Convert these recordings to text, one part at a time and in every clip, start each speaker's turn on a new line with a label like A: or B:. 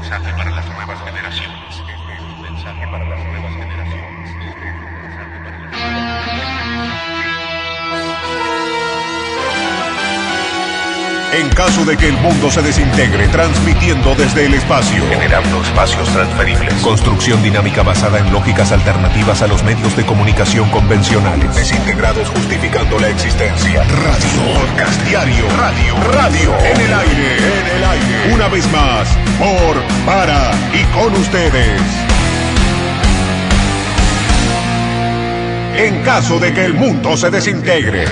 A: mensaje para las nuevas generaciones. Este es un mensaje para las nuevas generaciones.
B: En caso de que el mundo se desintegre, transmitiendo desde el espacio,
A: Generando espacios transferibles.
B: construcción dinámica basada en lógicas alternativas a los medios de comunicación convencionales, desintegrados justificando la existencia, radio, podcast diario, radio, en el aire, una vez más, por, para y con ustedes. En caso de que el mundo se desintegre.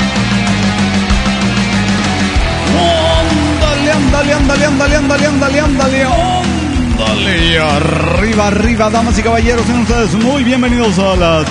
C: Ándale, arriba, damas y caballeros, sean ustedes muy bienvenidos a la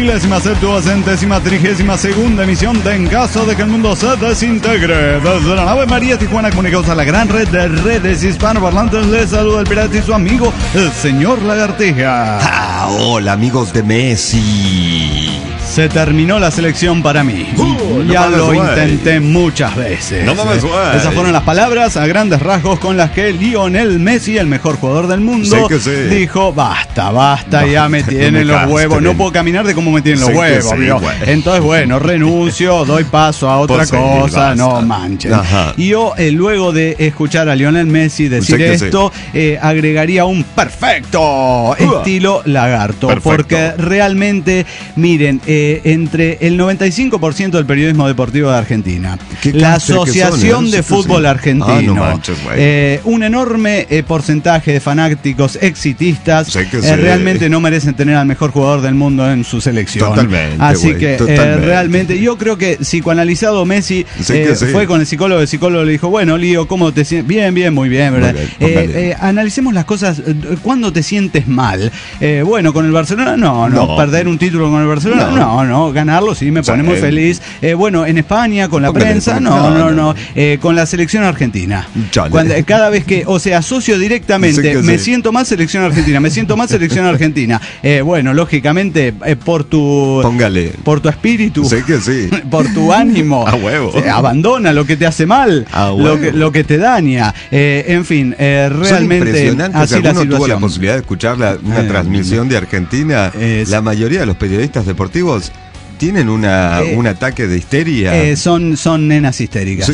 C: 3732ª emisión de En caso de que el mundo se desintegre. Desde la nave María Tijuana, comunicados a la gran red de redes hispanoparlantes, les saluda el pirata y su amigo, el señor Lagartija.
D: Hola, amigos de Messi.
C: Se terminó la selección para mí. Ya lo intenté muchas veces.
D: No mames, güey.
C: Esas fueron las palabras a grandes rasgos con las que Lionel Messi, el mejor jugador del mundo, dijo: basta, ya me tienen los huevos. No puedo caminar de cómo me tienen los huevos. Entonces, bueno, renuncio, doy paso a otra cosa, no manchen. Y yo, luego de escuchar a Lionel Messi decir esto, agregaría un perfecto estilo lagarto. Porque realmente, miren, entre el 95% del periodismo deportivo de Argentina, la Asociación de Fútbol Argentino, un enorme porcentaje de fanáticos exitistas, realmente no merecen tener al mejor jugador del mundo en su selección. Así que realmente yo creo que psicoanalizado Messi fue con el psicólogo le dijo: bueno, Lío, ¿cómo te sientes? Bien, muy bien, ¿verdad? Analicemos las cosas. ¿Cuándo te sientes mal? Bueno, con el Barcelona no, perder un título con el Barcelona no, ganarlo sí me pone muy feliz. Bueno, en España con la prensa no, con la selección argentina. Cada vez que, asocio directamente, me siento más selección argentina. Bueno, lógicamente, por tu espíritu, por tu ánimo, abandona lo que te hace mal, lo que te daña. En fin, realmente así la situación.
D: Tuvo la posibilidad de escuchar una transmisión de Argentina. La mayoría de los periodistas deportivos tienen un ataque de histeria. Son nenas histéricas.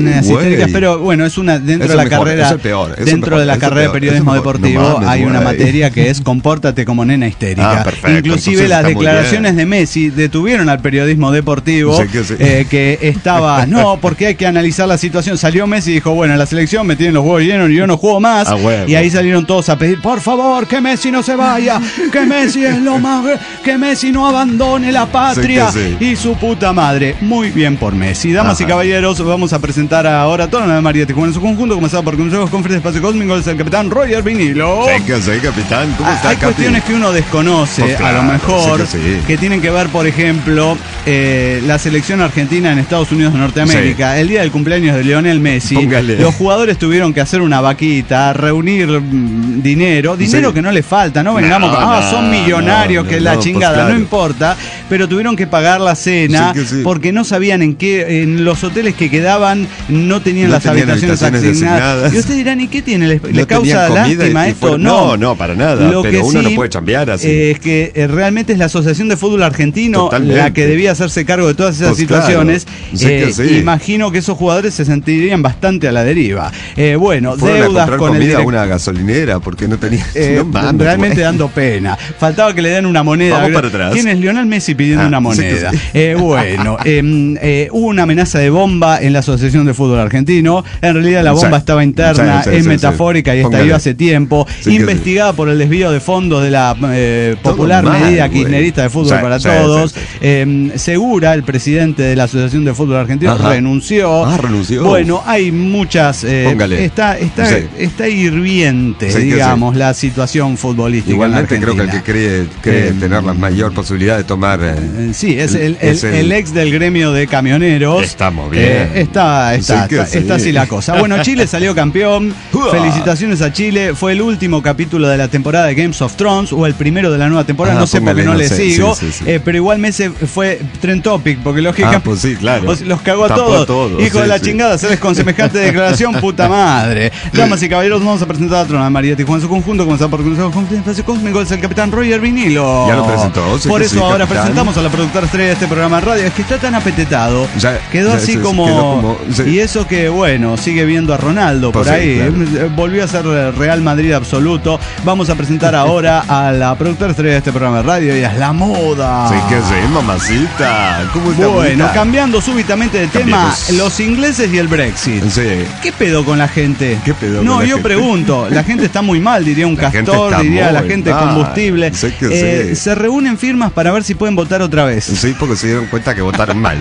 D: Pero bueno, es una dentro de la carrera. Dentro de la carrera de periodismo deportivo hay una materia que es compórtate como nena histérica. Inclusive las declaraciones de Messi detuvieron al periodismo deportivo que estaba, porque hay que analizar la situación. Salió Messi y dijo: bueno, en la selección me tienen los huevos llenos y yo no juego más. Y ahí salieron todos a pedir: por favor, que Messi no se vaya, que Messi es lo más, que Messi no abandone la patria. Y su puta madre. Muy bien por Messi. Damas y caballeros, vamos a presentar ahora toda la María Tijuana en su conjunto, comenzado por consejos, conferencias, espacio cósmico, el capitán Roger Vinilo. Capitán, ¿cómo está?
C: Hay cuestiones que uno desconoce, a lo mejor, que tienen que ver, por ejemplo, la selección argentina en Estados Unidos de Norteamérica. El día del cumpleaños de Lionel Messi, los jugadores tuvieron que hacer una vaquita, reunir dinero que no les falta, no vengamos son millonarios, la chingada, no importa, pero tuvieron que pagar la cena porque no sabían en los hoteles que quedaban no tenían las habitaciones asignadas. Y ustedes dirán: ¿y qué tiene? ¿Le causa lástima esto? No,
D: para nada. Pero uno no puede chambear así.
C: Es que realmente es la Asociación de Fútbol Argentino la que debía hacerse cargo de todas esas situaciones. Imagino que esos jugadores se sentirían bastante a la deriva. Bueno, deudas con el
D: a una gasolinera porque no tenía
C: realmente dando pena. Faltaba que le den una moneda.
D: Vamos para atrás.
C: ¿Quién es Lionel Messi pidiendo una moneda? Hubo una amenaza de bomba en la Asociación de Fútbol Argentino. En realidad la bomba estaba interna, es metafórica y estalló hace tiempo. Investigada por el desvío de fondos de la popular medida kirchnerista de fútbol para todos. Segura, el presidente de la Asociación de Fútbol Argentino, renunció. Bueno, hay muchas. Está hirviente, digamos, la situación futbolística.
D: Igualmente creo que el que cree tener la mayor posibilidad de tomar
C: Sí, es el ex del gremio de camioneros.
D: Estamos bien.
C: Está así la cosa. Bueno, Chile salió campeón. Felicitaciones a Chile. Fue el último capítulo de la temporada de Games of Thrones, o el primero de la nueva temporada. No sé porque no le sigo. Sí. Pero igual Messi fue Trend Topic, porque lógicamente
D: pues sí, claro.
C: Los cagó a todos. Hijo de la chingada, ¿sabes? Con semejante declaración, puta madre. Damas y caballeros, vamos a presentar a Trona María Tijuana en su conjunto. Comenzar por el espacio cósmico. Es el capitán Roger Vinilo.
D: Ya lo presentó.
C: Por eso ahora presentamos a la productora estrella de este programa de radio. Es que está tan apetetado. Quedó así como y eso que, bueno, sigue viendo a Ronaldo por ahí. Claro. Volvió a ser Real Madrid absoluto. Vamos a presentar ahora a la productora estrella de este programa de radio. Y es la moda.
D: Sí, que sí, mamacita. ¿Cómo está?
C: Bueno, cambiando súbitamente de tema, los ingleses y el Brexit.
D: Sí.
C: ¿Qué pedo con la gente?
D: ¿Qué pedo
C: no, yo pregunto. La gente está muy mal, diría un castor, diría la gente combustible. Se reúnen firmas para ver si pueden votar otra vez.
D: Sí, porque se dieron cuenta que votaron mal.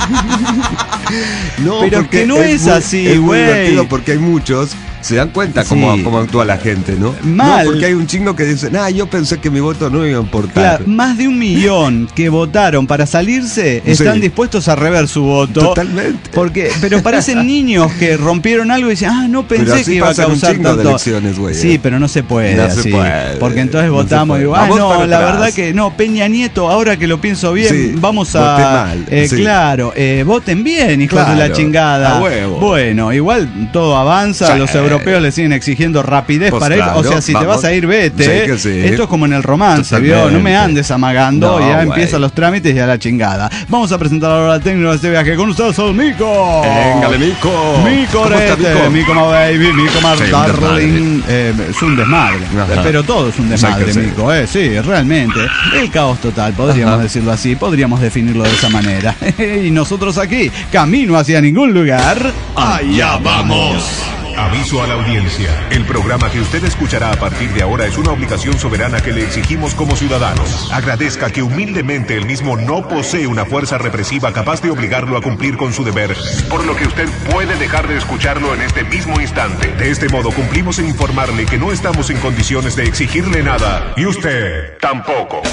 C: No, pero que no es así, güey.
D: Porque hay muchos. Se dan cuenta cómo actúa la gente, ¿no?
C: Mal.
D: No, porque hay un chingo que dice, yo pensé que mi voto no iba a importar.
C: Claro, más de 1 millón que votaron para salirse están dispuestos a rever su voto.
D: Totalmente.
C: Pero parecen niños que rompieron algo y dicen, no pensé que iba a causar tanto.
D: De elecciones, güey.
C: Sí, pero no se puede. Se puede. Porque entonces votamos y digo, la verdad que no, Peña Nieto, ahora que lo pienso bien, vamos a.
D: Mal.
C: Claro, voten bien, hijos de la chingada.
D: A huevo.
C: Bueno, igual todo avanza, los europeos le siguen exigiendo rapidez para ir. O sea, si te vas a ir, vete. Esto es como en el romance, ¿vio? No me andes amagando, ya empiezan los trámites y a la chingada. Vamos a presentar ahora al técnico de este viaje con ustedes, el Mico.
D: Véngale, Mico.
C: Mico, Mico, my baby, Mico, my darling. Es un desmadre. Pero todo es un desmadre, Mico. Sí, realmente. El caos total, podríamos decirlo así. Podríamos definirlo de esa manera. Y nosotros aquí, camino hacia ningún lugar.
B: ¡Allá vamos! Aviso a la audiencia. El programa que usted escuchará a partir de ahora es una obligación soberana que le exigimos como ciudadanos. Agradezca que humildemente el mismo no posee una fuerza represiva capaz de obligarlo a cumplir con su deber, por lo que usted puede dejar de escucharlo en este mismo instante. De este modo cumplimos en informarle que no estamos en condiciones de exigirle nada, y usted tampoco.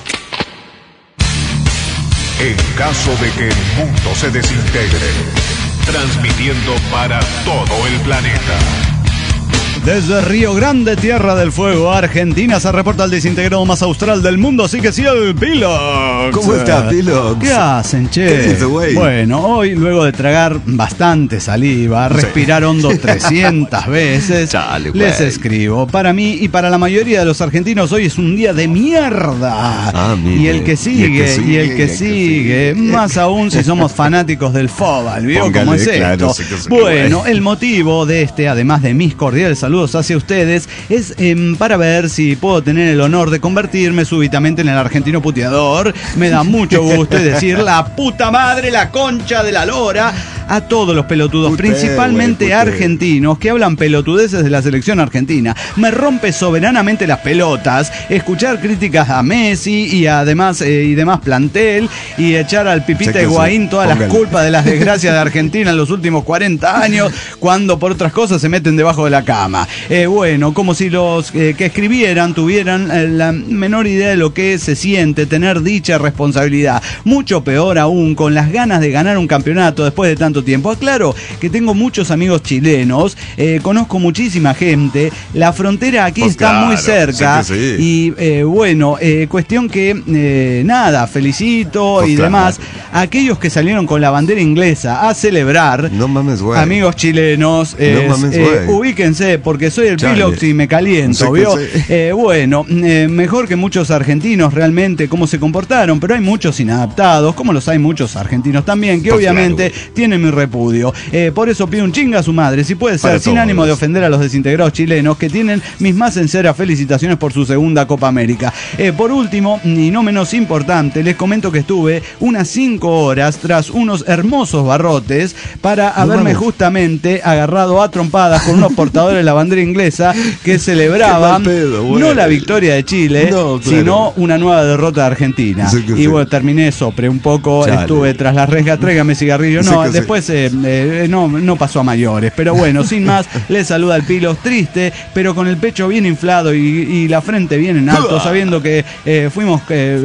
B: En caso de que el mundo se desintegre, transmitiendo para todo el planeta.
C: Desde Río Grande, Tierra del Fuego, Argentina, se reporta el desintegrado más austral del mundo, así que sí, el Pilox.
D: ¿Cómo está, Pilox?
C: ¿Qué hacen, che?
D: ¿Qué dice, güey?
C: Bueno, hoy, luego de tragar bastante saliva, respirar hondo 300 veces, les escribo. Para mí y para la mayoría de los argentinos, hoy es un día de mierda. Y el que sigue, y el que sigue. Más aún si somos fanáticos del fútbol, ¿vio cómo es esto? Bueno, el motivo de este, además de mis cordiales saludos hacia ustedes, es para ver si puedo tener el honor de convertirme súbitamente en el argentino puteador. Me da mucho gusto decir la puta madre, la concha de la lora a todos los pelotudos, principalmente argentinos, que hablan pelotudeces de la selección argentina. Me rompe soberanamente las pelotas escuchar críticas a Messi y además y demás plantel, y echar al Pipita Higuaín todas las culpas de las desgracias de Argentina en los últimos 40 años, cuando por otras cosas se meten debajo de la cama. Bueno, como si los que escribieran tuvieran la menor idea de lo que se siente tener dicha responsabilidad. Mucho peor aún, con las ganas de ganar un campeonato después de tanto tiempo. Aclaro que tengo muchos amigos chilenos, conozco muchísima gente, la frontera aquí está muy cerca, y bueno, cuestión que nada, felicito y demás a aquellos que salieron con la bandera inglesa a celebrar.
D: No mames, güey.
C: Amigos chilenos, ubíquense, porque soy el Pilox y me caliento, ¿vio? Bueno, mejor que muchos argentinos realmente cómo se comportaron, pero hay muchos inadaptados, como los hay muchos argentinos también, que obviamente tienen mi repudio. Por eso pido un chinga a su madre, si puede ser, sin ánimo de ofender a los desintegrados chilenos, que tienen mis más sinceras felicitaciones por su segunda Copa América. Por último, y no menos importante, les comento que estuve unas 5 horas tras unos hermosos barrotes para haberme justamente agarrado a trompadas con unos portadores de la bandera inglesa que celebraba no la victoria de Chile, sino una nueva derrota de Argentina. Y bueno, terminé, sopré un poco, estuve tras las rejas, tráigame cigarrillo. No, después no pasó a mayores. Pero bueno, sin más, le saluda el Pilos, triste, pero con el pecho bien inflado y la frente bien en alto, sabiendo que fuimos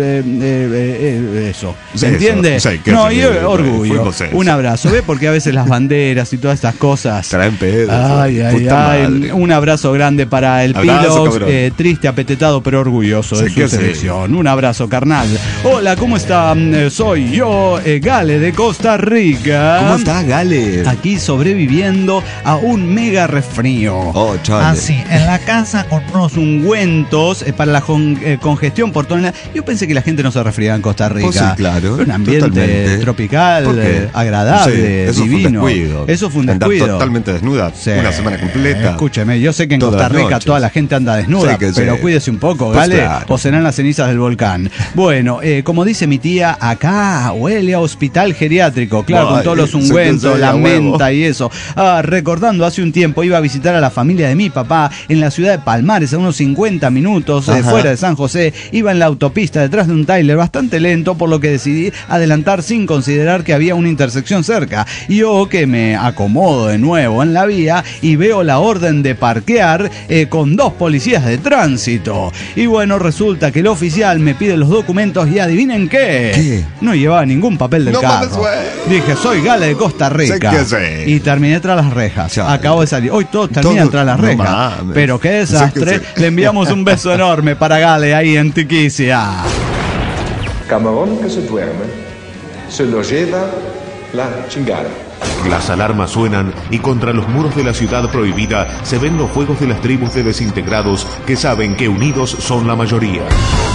C: eso. ¿Se entiende? No, y orgullo. Un abrazo, ¿ve? Porque a veces las banderas y todas estas cosas
D: traen pedos.
C: Ay. Un abrazo grande para el Pilos, triste, apetetado, pero orgulloso de su selección. Un abrazo, carnal. Hola, ¿cómo está? Soy yo, Gale de Costa Rica.
D: ¿Cómo estás, Gale?
C: Aquí sobreviviendo a un mega resfrío. Así, en la casa con unos ungüentos para la congestión por tonelada. Yo pensé que la gente no se resfriaba en Costa Rica.
D: Sí, claro.
C: Un ambiente tropical, agradable, divino. Eso fue un descuido.
D: Andar totalmente desnuda una semana completa.
C: Escúcheme, yo sé que en Costa Rica toda la gente anda desnuda, pero cuídese un poco, ¿vale? O serán las cenizas del volcán. Bueno, como dice mi tía, acá huele a hospital geriátrico, claro, con todos los ungüentos, la menta y eso. Recordando, hace un tiempo iba a visitar a la familia de mi papá en la ciudad de Palmares, a unos 50 minutos fuera de San José. Iba en la autopista detrás de un tráiler bastante lento, por lo que decidí adelantar sin considerar que había una intersección cerca. Yo que me acomodo de nuevo en la vía y veo la orden de parquear con 2 policías de tránsito. Y bueno, resulta que el oficial me pide los documentos y adivinen qué. No llevaba ningún papel del carro. Dije, soy Gale de Costa Rica. Y terminé tras las rejas. Acabo de salir. Hoy todos terminan tras las rejas. Pero qué desastre. Le enviamos un beso enorme para Gale ahí en Tiquicia.
E: Camarón que se duerme, se lo lleva la chingada.
B: Las alarmas suenan y contra los muros de la ciudad prohibida se ven los fuegos de las tribus de desintegrados que saben que unidos son la mayoría.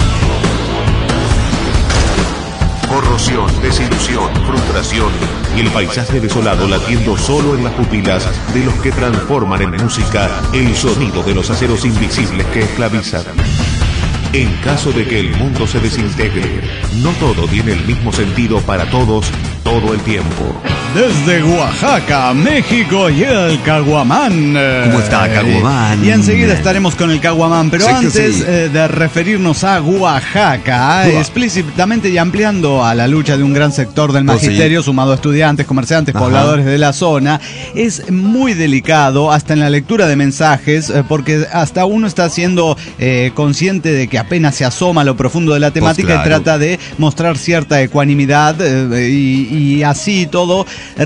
B: Corrosión, desilusión, frustración y el paisaje desolado latiendo solo en las pupilas de los que transforman en música el sonido de los aceros invisibles que esclavizan. En caso de que el mundo se desintegre, no todo tiene el mismo sentido para todos todo el tiempo.
C: Desde Oaxaca, México, y el Caguamán.
D: ¿Cómo está, Caguamán?
C: Y enseguida estaremos con el Caguamán, pero antes de referirnos a Oaxaca, explícitamente y ampliando a la lucha de un gran sector del magisterio, sumado a estudiantes, comerciantes, pobladores de la zona, es muy delicado hasta en la lectura de mensajes, porque hasta uno está siendo consciente de que apenas se asoma a lo profundo de la temática y trata de mostrar cierta ecuanimidad y así todo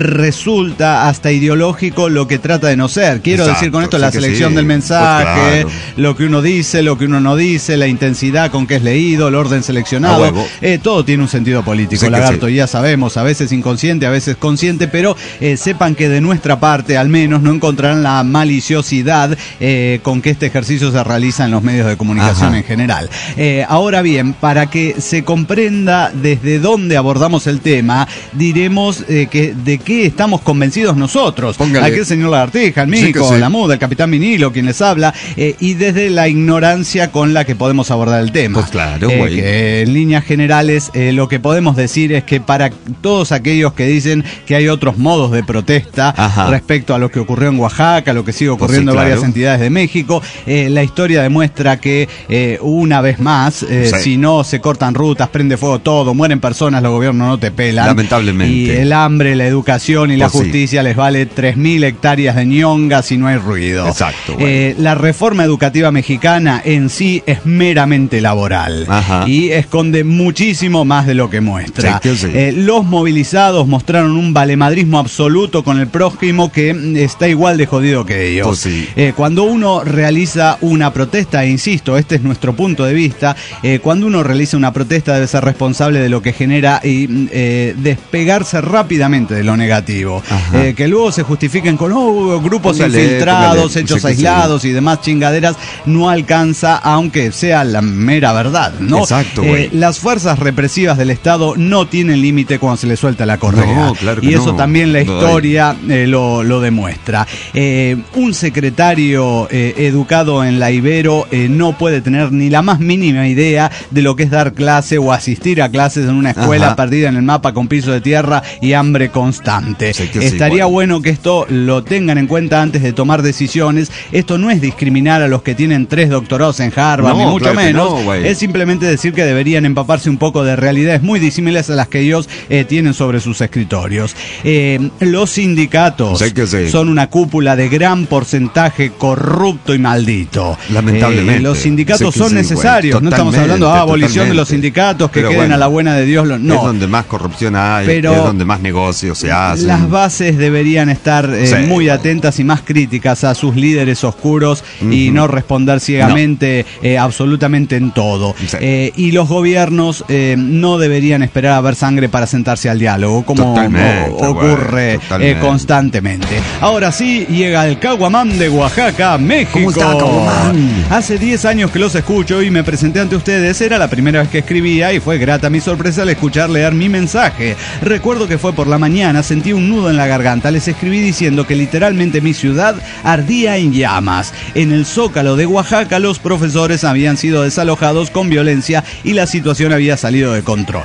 C: resulta hasta ideológico lo que trata de no ser. Quiero decir con esto la selección del mensaje, lo que uno dice, lo que uno no dice, la intensidad con que es leído, el orden seleccionado, todo tiene un sentido político, Lagarto, ya sabemos, a veces inconsciente, a veces consciente, pero sepan que de nuestra parte al menos no encontrarán la maliciosidad con que este ejercicio se realiza en los medios de comunicación en general. Ahora bien, para que se comprenda desde dónde abordamos el tema, diremos que de qué estamos convencidos nosotros. Aquí el señor Lagartija, el Mico, la Muda, el Capitán Vinilo, quien les habla, y desde la ignorancia con la que podemos abordar el tema.
D: Pues claro,
C: que en líneas generales lo que podemos decir es que para todos aquellos que dicen que hay otros modos de protesta respecto a lo que ocurrió en Oaxaca, lo que sigue ocurriendo en varias entidades de México, la historia demuestra que una vez más, si no se cortan rutas, prende fuego todo, mueren personas, los gobiernos no te pelan.
D: Lamentablemente.
C: Y el hambre, la educación y la justicia les vale 3.000 hectáreas de ñonga si no hay ruido.
D: Exacto.
C: La reforma educativa mexicana en sí es meramente laboral y esconde muchísimo más de lo que muestra. Los movilizados mostraron un valemadrismo absoluto con el prójimo que está igual de jodido que ellos. Cuando uno realiza una protesta, e insisto, este es nuestro punto de vista, cuando uno realiza una protesta debe ser responsable de lo que genera y despegarse rápidamente de lo negativo. Que luego se justifiquen con grupos infiltrados, hechos aislados y demás chingaderas, no alcanza, aunque sea la mera verdad, ¿no?
D: Exacto,
C: las fuerzas represivas del Estado no tienen límite cuando se les suelta la correa.
D: No, claro que
C: y eso también la historia lo demuestra. Un secretario educado en la Ibero no puede tener ni la más mínima idea de lo que es dar clase o asistir a clases en una escuela perdida en el mapa con piso de tierra y hambre constante. Estaría bueno que esto lo tengan en cuenta antes de tomar decisiones. Esto no es discriminar a los que tienen 3 doctorados en Harvard, ni mucho menos. Es simplemente decir que deberían empaparse un poco de realidades muy disímiles a las que ellos tienen sobre sus escritorios. Los sindicatos son una cúpula de gran porcentaje corrupto y maldito.
D: Lamentablemente.
C: Los sindicatos son necesarios. No estamos hablando de abolición de los sindicatos, que queden a la buena de Dios. No.
D: Es donde más corrupción hay, pero es donde más negocios se hacen.
C: Las bases deberían estar muy atentas y más críticas a sus líderes oscuros y no responder ciegamente absolutamente en todo. Y los gobiernos no deberían esperar a ver sangre para sentarse al diálogo, como ocurre constantemente. Ahora sí, llega el Caguamán de Oaxaca, México.
D: ¿Cómo está, Caguamán?
C: Hace 10 años que los escucho y me presenté ante ustedes. Era la primera vez que escribía y fue grata mi sorpresa al escuchar leer mi mensaje. Recuerdo que fue por la mañana, sentí un nudo en la garganta. Les escribí diciendo que literalmente mi ciudad ardía en llamas. En el Zócalo de Oaxaca, los profesores habían sido desalojados con violencia y la situación había salido de control.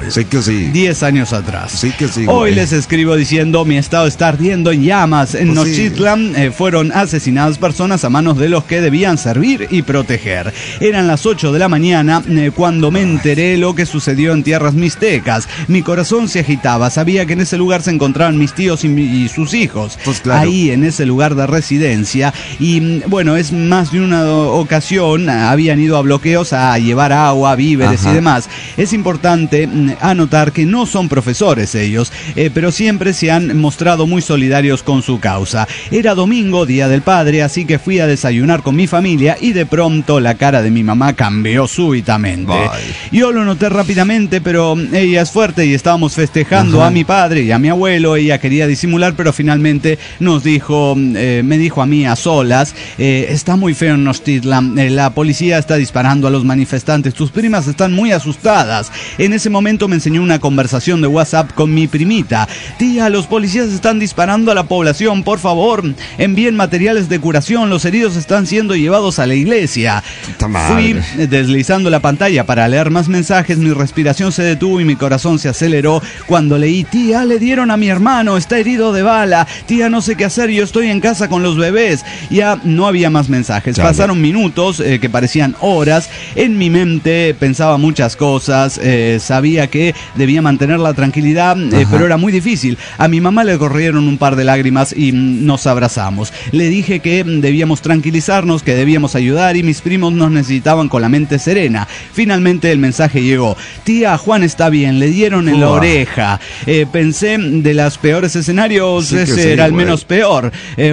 C: 10 años atrás. Hoy les escribo diciendo: mi estado está ardiendo en llamas. En Nochitlan fueron asesinadas personas a manos de los que debían servir y proteger. Eran las 8 de la mañana cuando me enteré lo que sucedió en tierras mixtecas. Mi corazón se agitaba. Sabía que en ese lugar se encontraban mis tíos y sus hijos. Ahí, en ese lugar de residencia. Y bueno, es más de una ocasión habían ido a bloqueos a llevar agua, víveres y demás. Es importante anotar que no son profesores ellos, pero siempre se han mostrado muy solidarios con su causa. Era domingo, Día del Padre, así que fui a desayunar con mi familia y de pronto la cara de mi mamá cambió súbitamente. Yo lo noté rápidamente, pero ella es fuerte y estábamos festejando a mi padre y a mi abuelo. Ella quería disimular, pero finalmente me dijo a mí a solas: está muy feo en Nochitlan, la policía está disparando a los manifestantes, tus primas están muy asustadas. En ese momento me enseñó una conversación de WhatsApp con mi primita: tía, los policías están disparando a la población, por favor, envíen materiales de curación, los heridos están siendo llevados a la iglesia. Fui deslizando la pantalla para leer más mensajes, mi respiración se detuvo y mi corazón se aceleró cuando leí: tía, le dieron a mi hermano, está herido de bala, tía, no sé qué hacer, yo estoy en casa con los bebés. Ya no había más mensajes. Pasaron minutos que parecían horas. En mi mente pensaba muchas cosas, sabía que debía mantener la tranquilidad, pero era muy difícil. A mi mamá le corrieron un par de lágrimas y nos abrazamos. Le dije que debíamos tranquilizarnos, que debíamos ayudar y mis primos nos necesitaban con la mente serena. Finalmente el mensaje llegó: tía, Juan está bien, le dieron en la oreja. Pensé, de los peores escenarios, ese era el menos peor.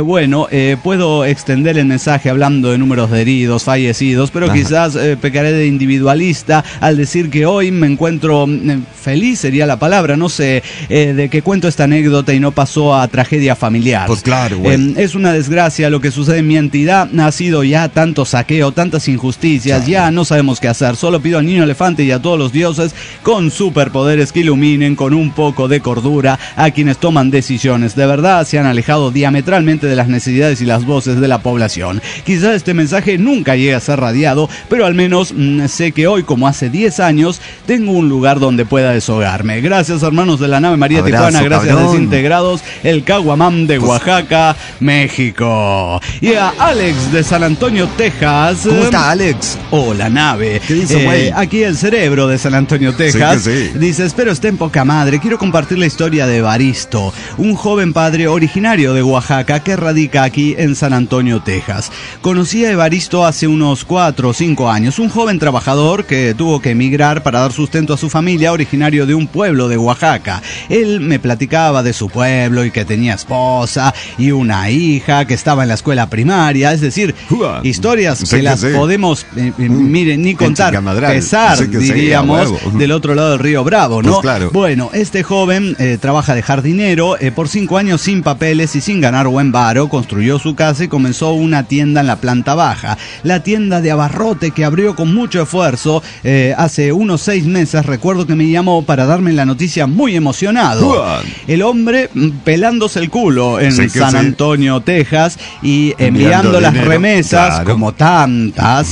C: Puedo extender el mensaje hablando de números de heridos, fallecidos, pero quizás pecaré de individualista al decir que hoy me encuentro feliz, sería la palabra, no sé, de que cuento esta anécdota y no pasó a tragedia familiar.
D: Pues claro,
C: es una desgracia lo que sucede en mi entidad. Ha sido ya tanto saqueo, tantas injusticias, ya no sabemos qué hacer. Solo pido al niño elefante y a todos los dioses con superpoderes que iluminen con un poco de cordura a quienes toman decisiones. De verdad se han alejado diametralmente de las necesidades y las voces de la población. Quizás este mensaje nunca llegue a ser radiado, pero al menos sé que hoy, como hace 10 años, tengo un lugar donde pueda deshogarme. Gracias, hermanos de la nave María Tijuana, gracias, Desintegrados, el Caguamán de Oaxaca, México. Y a Alex de San Antonio, Texas.
D: ¿Cómo está, Alex?
C: Hola, nave.
D: ¿Qué dice, güey?
C: Aquí el cerebro de San Antonio, Texas. Dice: espero esté en poca madre. Quiero compartir la historia de Evaristo, un joven padre originario de Oaxaca que radica aquí en San Antonio, Texas. Conocí a Evaristo hace unos 4 o 5 años, un joven trabajador que tuvo que emigrar para dar sustento a su familia, originario de un pueblo de Oaxaca. Él me platicaba de su pueblo y que tenía esposa y una hija que estaba en la escuela primaria, es decir, historias que las podemos, miren, ni contar, pesar, diríamos, del otro lado del río Bravo, ¿no?
D: Pues claro.
C: Bueno, este joven trabaja de jardinero, por 5 años sin papeles y sin ganar buen varo, construyó su casa y comenzó una tienda en la planta baja. La tienda de abarrote que abrió con mucho esfuerzo hace unos 6 meses. Recuerdo que me llamó para darme la noticia muy emocionado. El hombre pelándose el culo en San Antonio, Texas, y enviando las remesas, como tantas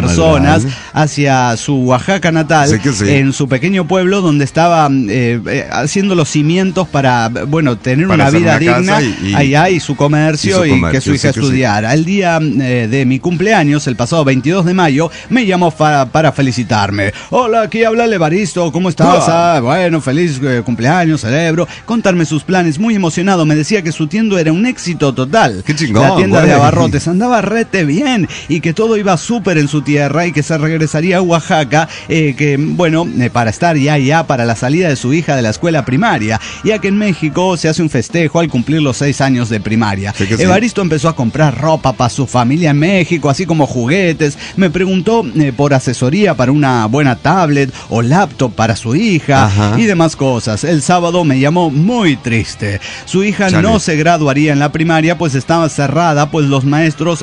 C: personas, hacia su Oaxaca natal, en su pequeño pueblo donde estaba haciendo los cimientos para, bueno, tener una vida digna allá y su comercio y que su hija estudiara. El día de mi cumpleaños, el pasado 22 de mayo, me llamó para felicitarme. Hola, aquí habla el Evaristo, ¿cómo estás? Bueno, feliz cumpleaños, celebro. Contarme sus planes, muy emocionado. Me decía que su tienda era un éxito total.
D: Qué chingón,
C: la tienda de abarrotes andaba rete bien y que todo iba súper en su tierra y que se regresaría a Oaxaca, que bueno, para estar ya para la salida de su hija de la escuela primaria, ya que en México se hace un festejo al cumplir los 6 años de primaria. Sí, Evaristo empezó a comprar ropa para su familia en México, así como juguetes. Me preguntó por asesoría para una buena tablet o laptop para su hija y demás cosas. El sábado me llamó muy triste. Su hija no se graduaría en la primaria, pues estaba cerrada, pues los maestros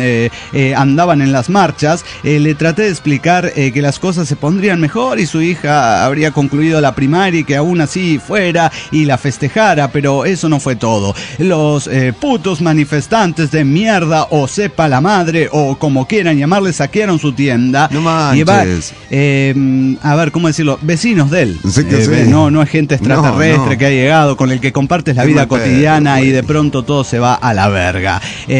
C: andaban en las marchas. Le traté de explicar que las cosas se pondrían mejor y su hija habría concluido la primaria y que aún así fuera y la festejara, pero eso no fue todo. Los putos manifestantes de mierda, o sepa la madre, o como quieran llamarle, saquearon su tienda.
D: No manches.
C: A ver, ¿cómo decirlo? Vecinos de él. Sí, no es gente extraterrestre que ha llegado, con el que compartes la vida cotidiana y de pronto todo se va a la verga.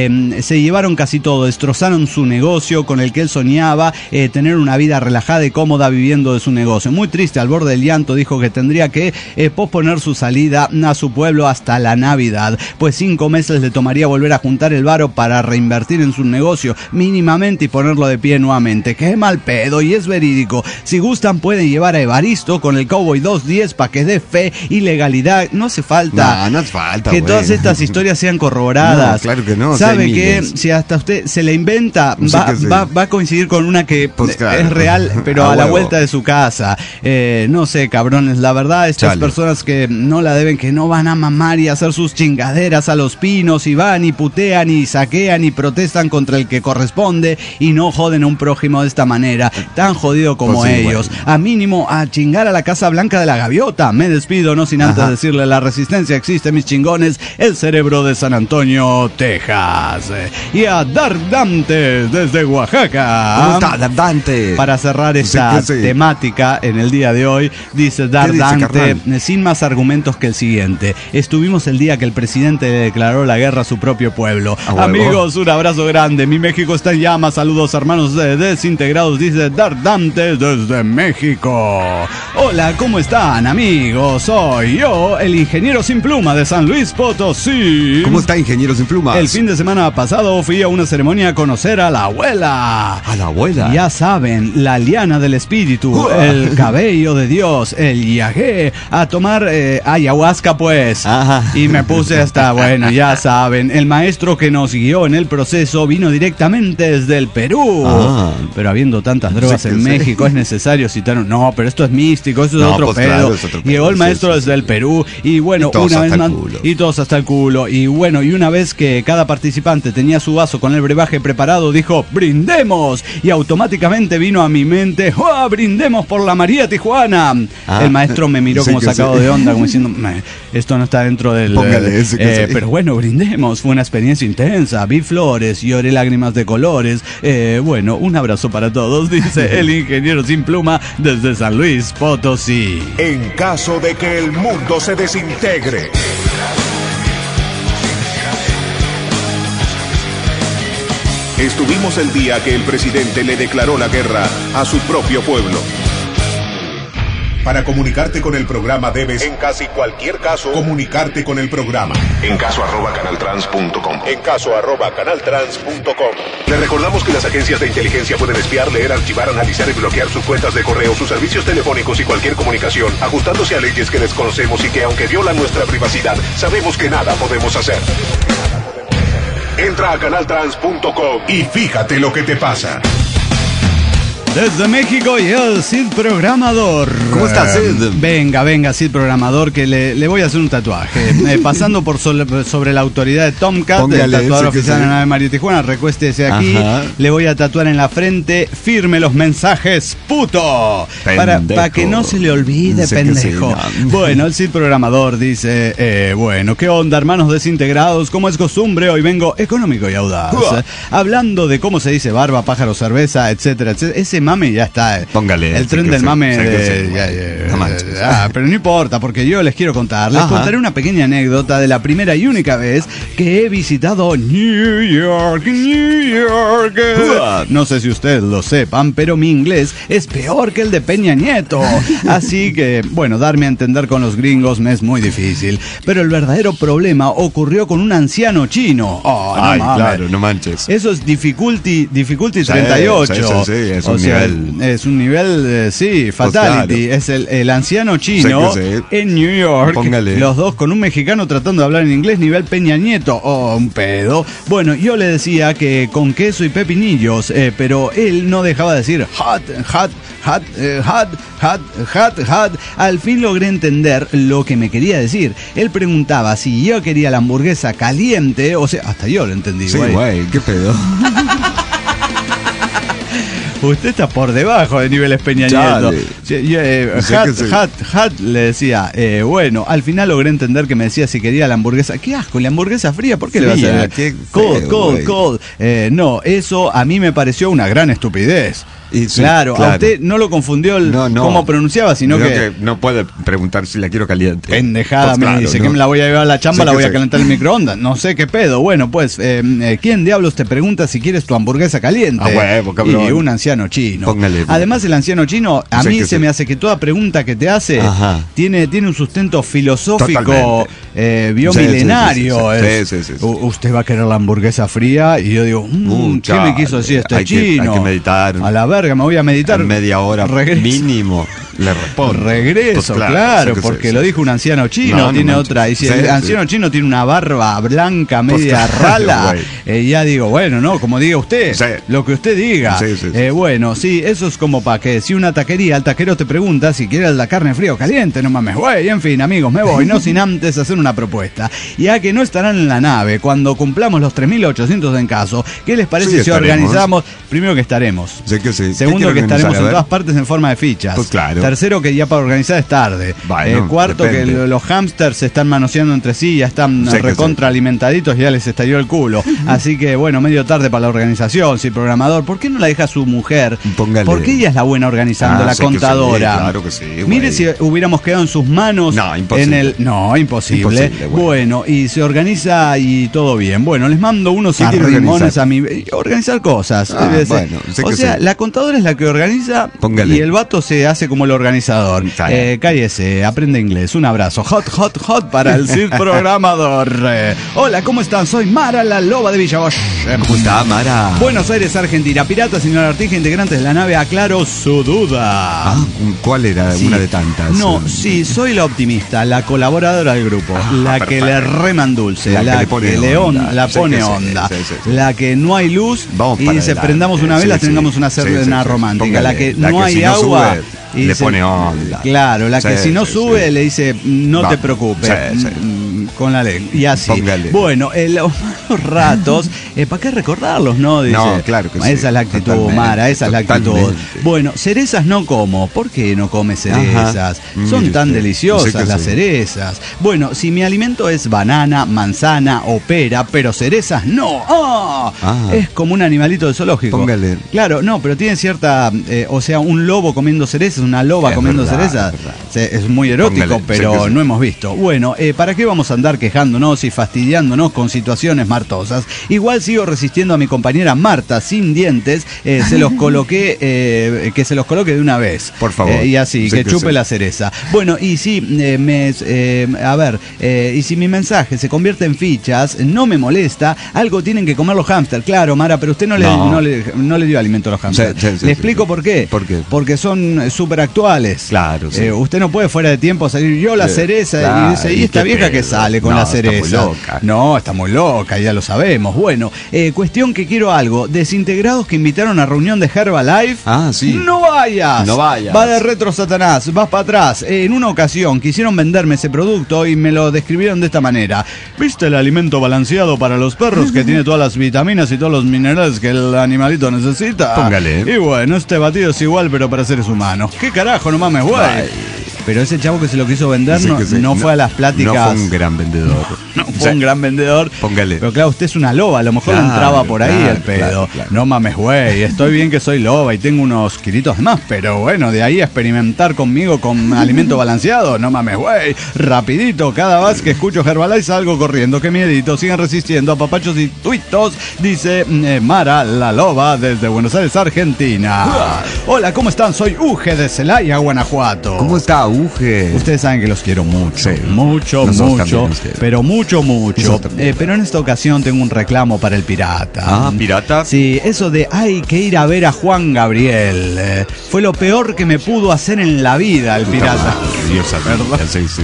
C: Se llevaron casi todo, destrozaron su negocio con el que él soñaba tener una vida relajada y cómoda viviendo de su negocio. Muy triste, al borde del llanto, dijo que tendría que posponer su salida a su pueblo hasta la Navidad, pues 5 meses le tomaría volver a juntar el varo para reinvertir en su negocio mínimamente y ponerlo de pie nuevamente. Qué mal pedo, y es verídico. Si gustan pueden llevar a Evaristo con el Cowboy 210 para que dé fe y legalidad. No hace falta,
D: no hace falta
C: que todas estas historias sean corroboradas.
D: No, claro que no.
C: ¿Sabe qué? Si hasta usted se le inventa, va a coincidir con una que pues claro, es real, pero a la vuelta de su casa. No sé, cabrones, la verdad, estas personas que no la deben, que no van a mamar y hacer sus chingaderas a los pinos y van y putean y saquean y protestan contra el que corresponde y no joden a un prójimo de esta manera, tan jodido como pues sí, ellos. Bueno. A mínimo a chingar a la Casa Blanca de la Gaviota. Me despido, no sin antes decirle: la resistencia existe, mis chingones. El cerebro de San Antonio, Texas. Y a Dark Dante desde Oaxaca.
D: ¿Cómo está, Dark Dante?
C: Para cerrar esta temática en el día de hoy, dice Dark Dante, sin más argumentos que el siguiente: estuvimos el día que el presidente le declaró la guerra a su propio pueblo. Amigos, un abrazo grande. Mi México está en llamas. Saludos, hermanos desintegrados, dice Dark Dante desde México. Hola, ¿cómo están, amigos? Soy yo, el ingeniero sin pluma de San Luis Potosí.
D: ¿Cómo está, ingeniero sin pluma?
C: El fin de semana pasado fui a una ceremonia a conocer a la abuela.
D: ¿A la abuela?
C: Ya saben, la liana del espíritu, el cabello de Dios, el yagé, a tomar ayahuasca, pues. Y me puse hasta, bueno, ya saben, el maestro que nos guió en el proceso vino directamente desde el Perú. Pero habiendo tantas drogas en México, es necesario citar un... No, pero esto es místico, eso es otro pedo. Claro, es otro pedo. Llegó el maestro desde el Perú y bueno, una vez más... Y todos hasta el culo. Y bueno, y una vez que cada participante tenía su vaso con el brebaje preparado, dijo: ¡brindemos! Y automáticamente vino a mi mente: ¡oh, brindemos por la María Tijuana! El maestro me miró como sacado de onda, como diciendo: esto no está dentro del... pero bueno, brindemos. Fue una experiencia intensa. Vi flores, lloré lágrimas de colores. Bueno, un abrazo para todos, dice el ingeniero sin pluma desde San Luis Potosí.
B: En caso de que el mundo se desintegre, estuvimos el día que el presidente le declaró la guerra a su propio pueblo. Para comunicarte con el programa debes, en casi cualquier caso, comunicarte con el programa.
A: En caso @canaltrans.com.
B: En caso @canaltrans.com.
A: Le recordamos que las agencias de inteligencia pueden espiar, leer, archivar, analizar y bloquear sus cuentas de correo, sus servicios telefónicos y cualquier comunicación, ajustándose a leyes que desconocemos y que, aunque violan nuestra privacidad, sabemos que nada podemos hacer. Entra a canaltrans.com
B: y fíjate lo que te pasa.
C: Desde México y el Cid Programador.
D: ¿Cómo estás, Cid?
C: Venga, Cid Programador, que le voy a hacer un tatuaje. Pasando por sobre la autoridad de Tomcat, el tatuador oficial de la nave María Tijuana, recuéstese aquí. Le voy a tatuar en la frente: firme los mensajes, puto. Para que no se le olvide, pendejo. Bueno, el Cid Programador dice: bueno, ¿qué onda, hermanos desintegrados? Como es costumbre, hoy vengo económico y audaz. Hablando de cómo se dice barba, pájaro, cerveza, etcétera, etcétera. Ese mame y ya está.
D: Póngale.
C: El tren del mame. Pero no importa, porque yo les quiero contar. Les contaré una pequeña anécdota de la primera y única vez que he visitado New York. No sé si ustedes lo sepan, pero mi inglés es peor que el de Peña Nieto. Así que, bueno, darme a entender con los gringos me es muy difícil. Pero el verdadero problema ocurrió con un anciano chino.
D: Ay, claro, no manches.
C: Eso es difficulty 38.
D: Sí, es un nivel.
C: Es un nivel, fatality.
D: Pues claro.
C: Es el anciano chino en New York.
D: Póngale.
C: Los dos con un mexicano tratando de hablar en inglés nivel Peña Nieto. Un pedo. Bueno, yo le decía que con queso y pepinillos, pero él no dejaba de decir hot. Al fin logré entender lo que me quería decir. Él preguntaba si yo quería la hamburguesa caliente, o sea, hasta yo lo entendí,
D: güey. Sí, güey, qué pedo.
C: Usted está por debajo de niveles Peña Nieto. Le decía, bueno, al final logré entender que me decía si quería la hamburguesa. ¡Qué asco! ¿La hamburguesa fría? ¿Por qué le vas a decir? Cold. No, eso a mí me pareció una gran estupidez. Claro, a usted no lo confundió cómo pronunciaba, sino que
D: no puede preguntar si la quiero caliente.
C: Pendejada, pues me dice que me la voy a llevar a la chamba, la voy a calentar en el microondas. No sé qué pedo. Bueno, pues, ¿quién diablos te pregunta si quieres tu hamburguesa caliente?
D: Huevo, cabrón.
C: Y un anciano chino.
D: Póngale.
C: Además, el anciano chino, a mí se me hace que toda pregunta que te hace tiene un sustento filosófico biomilenario. Usted va a querer la hamburguesa fría y yo digo, ¿qué me quiso decir este chino?
D: Hay que meditar.
C: A la verga, me voy a meditar.
D: En media hora mínimo. Le respondo.
C: Regreso, pues claro, porque lo dijo un anciano chino, tiene otra. Y si el anciano chino tiene una barba blanca, media rala, ya digo, bueno, no, como diga usted, lo que usted diga. Bueno, sí, eso es como para que si una taquería, el taquero te pregunta si quieres la carne fría o caliente, no mames, güey, en fin, amigos, me voy, no sin antes hacer una propuesta. Ya que no estarán en la nave cuando cumplamos los 3.800 en caso, ¿qué les parece si organizamos? Primero que estaremos. Segundo que estaremos en todas partes en forma de fichas.
D: Pues claro.
C: Tercero, que ya para organizar es tarde. Cuarto, depende. Que los hámsters se están manoseando entre sí, ya están recontra alimentaditos y ya les estalló el culo. Así que, bueno, medio tarde para la organización. Si programador, ¿por qué no la deja su mujer?
D: Póngale.
C: Porque ella es la buena organizando, la contadora.
D: Claro que sí.
C: Mire si hubiéramos quedado en sus manos.
D: No, imposible.
C: Imposible. Bueno, y se organiza y todo bien. Bueno, les mando unos arrimones a mi. Organizar cosas. La contadora es la que organiza.
D: Póngale.
C: Y el vato se hace como el organizador. Cállese, aprende inglés. Un abrazo. Hot para el Cid programador. Hola, ¿cómo están? Soy Mara, la loba de Villa Bosch.
D: ¿Cómo está, Mara?
C: Buenos Aires, Argentina. Pirata, señor Artija, integrantes de la nave, aclaro su duda.
D: ¿Cuál era? Una de tantas.
C: No, soy la optimista, la colaboradora del grupo, la perfecto. Que le reman dulce, la que le pone onda, la que no hay luz y dice prendamos una vela, tengamos una cena romántica, póngale, la que no hay agua. Y
D: le pone onda.
C: Claro, la que si no sube le dice no te preocupes. Con la ley. Y así.
D: Póngale.
C: Bueno, los malos ratos, ¿para qué recordarlos, no? Dice,
D: no, claro que
C: esa es la actitud, Mara, esa es la actitud. Bueno, cerezas no como. ¿Por qué no come cerezas? Son tan deliciosas las cerezas. Bueno, si mi alimento es banana, manzana o pera, pero cerezas no. Es como un animalito de zoológico.
D: Póngale.
C: Claro, no, pero tiene cierta, un lobo comiendo cerezas, una loba comiendo cerezas. Es muy erótico, pero no hemos visto. Bueno, ¿para qué vamos a andar quejándonos y fastidiándonos con situaciones martosas? Igual sigo resistiendo a mi compañera Marta sin dientes. Se los coloqué, que se los coloque de una vez.
D: Por favor.
C: Y así, que chupe la cereza. Bueno, y si y si mi mensaje se convierte en fichas, no me molesta. Algo tienen que comer los hámsters. Claro, Mara, pero usted no le dio alimento a los hámsters. Le explico por qué.
D: ¿Por qué?
C: Porque son súper actuales.
D: Claro.
C: Usted no puede fuera de tiempo salir yo la cereza y dice, ¿y esta vieja que sale con la cereza?
D: Está muy loca.
C: No, está muy loca, ya lo sabemos. Bueno, cuestión que quiero algo. Desintegrados que invitaron a reunión de Herbalife.
D: Sí.
C: No vayas. Va de retro Satanás, vas para atrás. En una ocasión quisieron venderme ese producto y me lo describieron de esta manera. ¿Viste el alimento balanceado para los perros que tiene todas las vitaminas y todos los minerales que el animalito necesita?
D: Póngale.
C: Y bueno, este batido es igual pero para seres humanos. ¿Qué carajo? No mames, güey. Pero ese chavo que se lo quiso vender no fue a las pláticas.
D: No fue un gran vendedor.
C: No fue un gran vendedor.
D: Póngale.
C: Pero claro, usted es una loba, a lo mejor entraba por ahí el pedo. Claro. No mames, güey, estoy bien que soy loba y tengo unos kilitos más, pero bueno, de ahí a experimentar conmigo con alimento balanceado, no mames, güey. Rapidito, cada vez que escucho Herbalife salgo corriendo, qué miedito, sigan resistiendo a papachos y tuitos, dice Mara la loba desde Buenos Aires, Argentina. Hola, ¿cómo están? Soy Uge de Celaya, Guanajuato.
D: ¿Cómo está, Uge?
C: Ustedes saben que los quiero mucho,
D: sí,
C: mucho, pero mucho. Pero en esta ocasión tengo un reclamo para el pirata.
D: Ah, ¿pirata?
C: Sí, eso de hay que ir a ver a Juan Gabriel. Fue lo peor que me pudo hacer en la vida el pirata.
D: Dios, sí.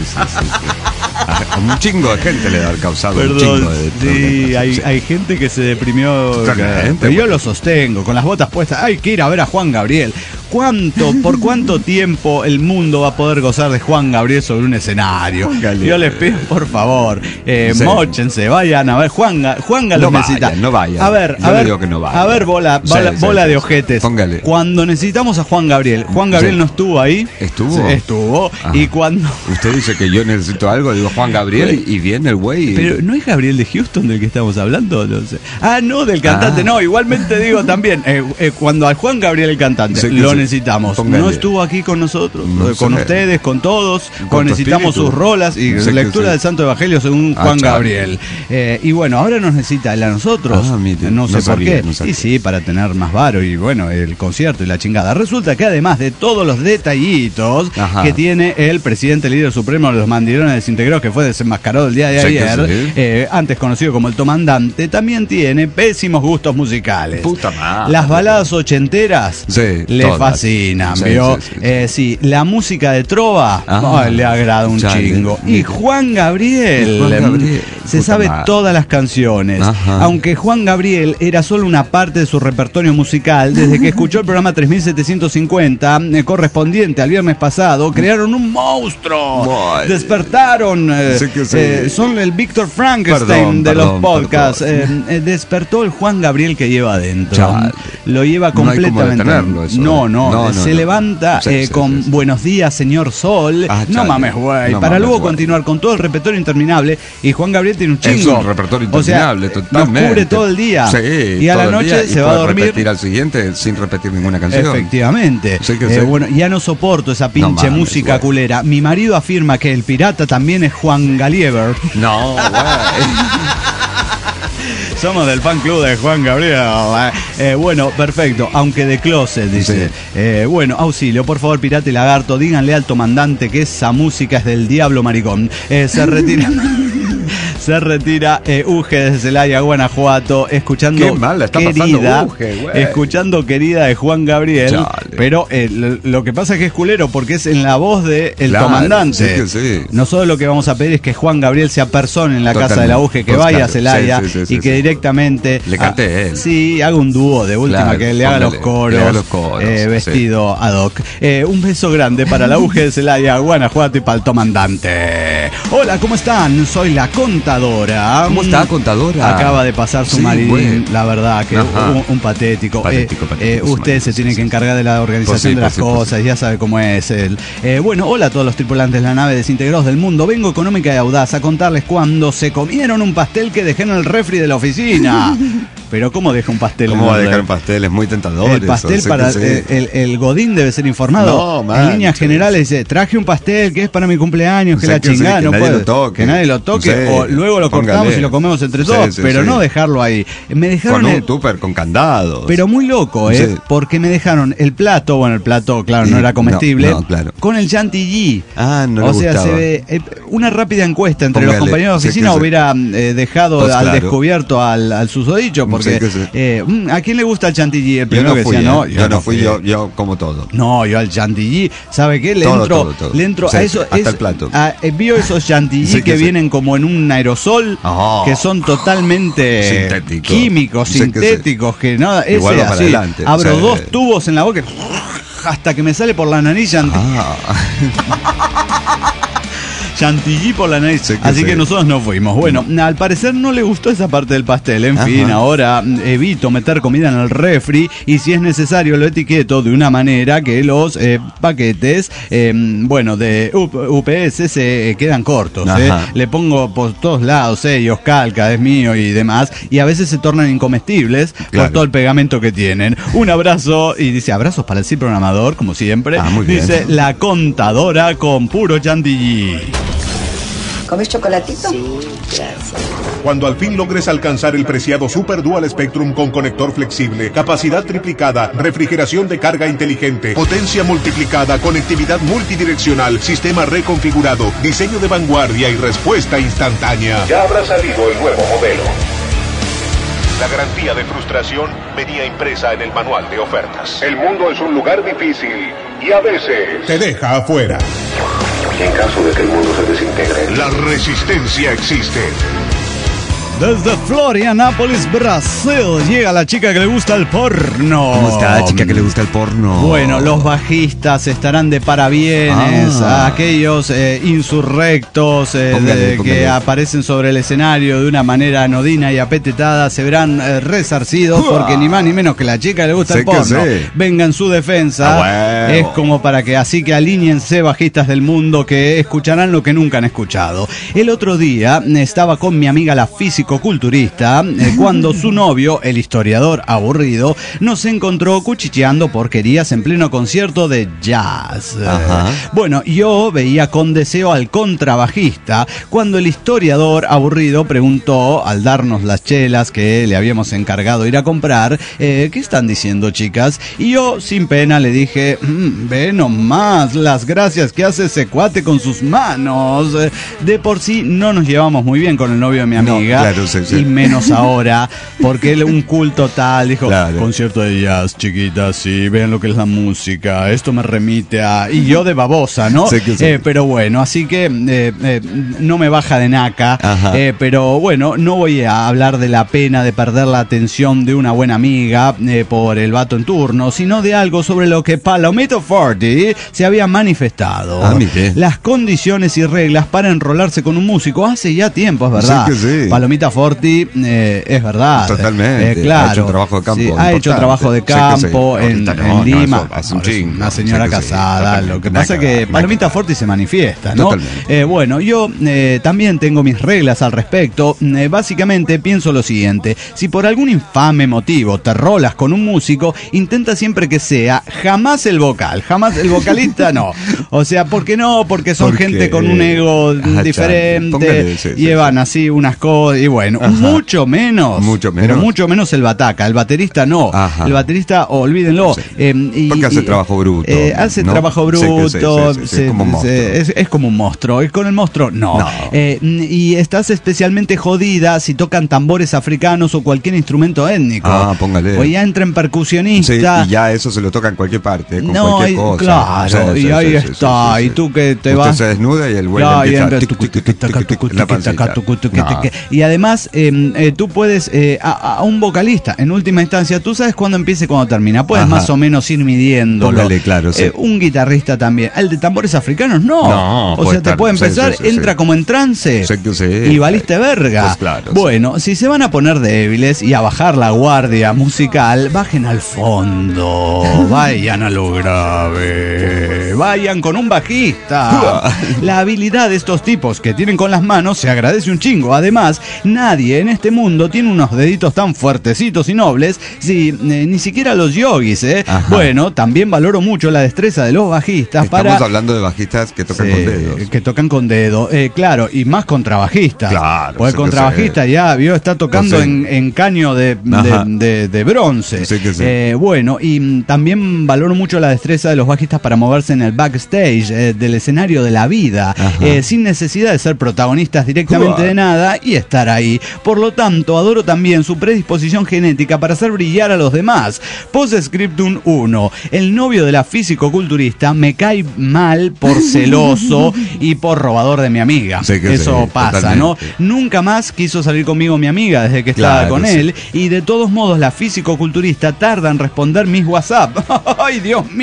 D: Un chingo de gente le ha causado un chingo de...
C: Sí, hay gente que se deprimió. Pero yo lo sostengo, con las botas puestas. Hay que ir a ver a Juan Gabriel. ¿Por cuánto tiempo el mundo va a poder gozar de Juan Gabriel sobre un escenario? Yo les pido, por favor, móchense, vayan a ver. Juanga lo necesita.
D: No vayan.
C: A ver, bola de ojetes.
D: Póngale.
C: Cuando necesitamos a Juan Gabriel no estuvo ahí.
D: ¿Estuvo?
C: Ajá. Y cuando...
D: Usted dice que yo necesito algo, digo Juan Gabriel y viene el güey.
C: Pero ¿no es Gabriel de Houston del que estamos hablando? No sé. No, del cantante. No, igualmente digo también, cuando al Juan Gabriel el cantante lo necesitamos. Póngale. No estuvo aquí con nosotros, con ustedes, con todos. Necesitamos sus rolas y lectura del Santo Evangelio según Juan Gabriel. Y bueno, ahora nos necesita él a nosotros. No sé por qué. Y sí, para tener más varo y bueno, el concierto y la chingada. Resulta que además de todos los detallitos que tiene el presidente líder supremo de los mandilones desintegrados, que fue desenmascarado el día de ayer, antes conocido como el Tomandante, también tiene pésimos gustos musicales.
D: Puta madre.
C: Las baladas ochenteras le fascinan, ¿vio? Sí, la música de trova le agrada un chingo. Y Juan Gabriel se sabe todas las canciones. Aunque Juan Gabriel era solo una parte de su repertorio musical, desde que escuchó el programa 3750, correspondiente al viernes pasado, crearon un monstruo. Despertaron. Son el Víctor Frankenstein de los podcasts. Despertó el Juan Gabriel que lleva adentro. Lo lleva completamente. No, se levanta con buenos días, señor Sol. No mames, güey. Para luego continuar con todo el repertorio interminable. Y Juan Gabriel tiene un chingo.
D: Es un repertorio interminable, totalmente.
C: Nos cubre todo el día.
D: Sí,
C: y a la noche se va a dormir.
D: Repetir al siguiente sin repetir ninguna canción.
C: Efectivamente. Bueno, ya no soporto esa pinche música culera. Mi marido afirma que el pirata también es Juan Galiever.
D: No, güey.
C: Somos del fan club de Juan Gabriel. Bueno, perfecto. Aunque de closet, dice. Bueno, auxilio, por favor, pirata y lagarto, díganle al Tomandante que esa música es del diablo maricón. Se retira. Se retira Uge desde Celaya, Guanajuato, escuchando
D: Qué mal, está
C: Querida,
D: Uge,
C: escuchando Querida de Juan Gabriel. Chale. Pero lo que pasa es que es culero porque es en la voz de el Tomandante.
D: Sí.
C: Nosotros lo que vamos a pedir es que Juan Gabriel sea persona en la casa de la Uge, que vaya a Celaya y que directamente
D: le cante él.
C: Sí, haga un dúo de última, que le haga los coros, vestido ad hoc. Un beso grande para la Uge de Celaya, Guanajuato y para el Tomandante. Hola, ¿cómo están? Soy la Contadora.
D: ¿Cómo está, Contadora?
C: Acaba de pasar su marín, la verdad que un patético. Usted se tiene que encargar de la organización de las cosas, ya sabe cómo es él. Bueno, hola a todos los tripulantes de la nave desintegrados del mundo. Vengo económica y audaz a contarles cuando se comieron un pastel que dejé en el refri de la oficina. Pero ¿cómo deja un pastel?
D: ¿Cómo va a dejar un pastel? Es muy tentador.
C: El pastel para el Godín debe ser informado. No, en líneas generales dice, traje un pastel que es para mi cumpleaños, que la chingada, no puede. Que nadie lo toque. O luego lo cortamos y lo comemos entre todos, pero no dejarlo ahí. Me dejaron
D: con un tupper con candados.
C: Pero muy loco, porque me dejaron el plato, bueno, el plato, claro, no era comestible, con el chantilly.
D: No
C: o sea, se ve una rápida encuesta entre los compañeros de oficina hubiera dejado al descubierto al susodicho, porque ¿a quién le gusta el chantilly? El primero que decía, no,
D: yo no fui, yo como todo.
C: No, yo al chantilly, ¿sabe qué? Le entro a eso,
D: hasta el plato.
C: Vio esos chantilly que vienen como en un aerosol, que son totalmente químicos, sintéticos, que nada, ese así, adelante. Abro dos tubos en la boca hasta que me sale por la nariz chantilly. chantilly por la nariz. Así que nosotros no fuimos. Bueno, al parecer no le gustó esa parte del pastel. En fin, ahora evito meter comida en el refri y si es necesario lo etiqueto de una manera que los paquetes, de UPS se quedan cortos. Le pongo por todos lados sellos, calca, es mío y demás. Y a veces se tornan incomestibles por todo el pegamento que tienen. Un abrazo, y dice abrazos para el sí programador, como siempre. Dice la contadora con puro chantilly.
F: ¿Comes chocolatito?
A: Sí, gracias. Cuando al fin logres alcanzar el preciado Super Dual Spectrum con conector flexible, capacidad triplicada, refrigeración de carga inteligente, potencia multiplicada, conectividad multidireccional, sistema reconfigurado, diseño de vanguardia y respuesta instantánea, ya habrá salido el nuevo modelo. La garantía de frustración venía impresa en el manual de ofertas. El mundo es un lugar difícil y a veces te deja afuera. En caso de que el mundo se desintegre, la resistencia existe.
C: Desde Florianópolis, Brasil, llega la chica que le gusta el porno.
D: ¿Cómo está la chica que le gusta el porno?
C: Bueno, los bajistas estarán de parabienes. Aquellos insurrectos que aparecen sobre el escenario de una manera anodina y apetetada se verán resarcidos porque ni más ni menos que la chica que le gusta el porno venga en su defensa. Es como para que así que alíñense bajistas del mundo que escucharán lo que nunca han escuchado. El otro día estaba con mi amiga la físico culturista cuando su novio, el historiador aburrido, nos encontró cuchicheando porquerías en pleno concierto de jazz. Bueno, yo veía con deseo al contrabajista cuando el historiador aburrido preguntó, al darnos las chelas que le habíamos encargado ir a comprar, ¿qué están diciendo, chicas? Y yo sin pena le dije, ve nomás las gracias que hace ese cuate con sus manos. De por sí no nos llevamos muy bien con el novio de mi amiga.
D: Claro.
C: Y menos ahora, porque él un culto tal, dijo, concierto de jazz, chiquitas, sí, vean lo que es la música, esto me remite a... Y yo de babosa, ¿no? Pero bueno, así que no me baja de naca, pero bueno, no voy a hablar de la pena de perder la atención de una buena amiga por el vato en turno, sino de algo sobre lo que Palomito Forti se había manifestado. Las condiciones y reglas para enrolarse con un músico hace ya tiempo, es verdad. Palomita Forti, es verdad.
D: Totalmente.
C: Claro.
D: Ha hecho trabajo de campo.
C: Ha hecho trabajo de campo en Lima. Una señora casada. Lo que pasa es que Palomita Forti se manifiesta, ¿no? Bueno, yo también tengo mis reglas al respecto. Básicamente pienso lo siguiente: si por algún infame motivo te rolas con un músico, intenta siempre que sea jamás el vocal, jamás el vocalista, no. O sea, ¿por qué no? Porque son gente con un ego diferente, llevan así unas cosas. Y bueno, mucho menos el bataca, el baterista no. El baterista, olvídenlo.
D: Porque hace trabajo bruto.
C: Hace trabajo bruto. Es como un monstruo. Con el monstruo, no. Y estás especialmente jodida si tocan tambores africanos o cualquier instrumento étnico.
D: Póngale.
C: O ya entra en percusionista.
D: Y ya eso se lo toca en cualquier parte, con cualquier cosa.
C: Claro, y ahí está. Y tú que te vas.
D: Usted se desnuda y el güey
C: y además tú puedes a un vocalista en última instancia, tú sabes cuándo empieza y cuándo termina, puedes más o menos ir midiéndolo.
D: Claro,
C: un guitarrista también. El de tambores africanos no o sea, te puede empezar, entra como en trance y valiste verga. Bueno, si se van a poner débiles y a bajar la guardia musical, bajen al fondo, vayan a lo grave, vayan con un bajista. La habilidad de estos tipos que tienen con las manos se agradece un chingo. Además, nadie en este mundo tiene unos deditos tan fuertecitos y nobles, ni siquiera los yogis, Bueno, también valoro mucho la destreza de los bajistas.
D: Estamos hablando de bajistas que tocan con dedos.
C: Que tocan con dedo, claro, y más contrabajistas. Claro. Porque el contrabajista ya está tocando en caño de bronce. Bueno, y también valoro mucho la destreza de los bajistas para moverse en el backstage del escenario de la vida, sin necesidad de ser protagonistas directamente de nada y estar ahí. Por lo tanto, adoro también su predisposición genética para hacer brillar a los demás. Postscriptum 1. El novio de la físico-culturista me cae mal por celoso y por robador de mi amiga. Eso pasa, totalmente. ¿No? Nunca más quiso salir conmigo mi amiga desde que estaba con él, y de todos modos la físico-culturista tarda en responder mis WhatsApp. ¡Ay, Dios mío!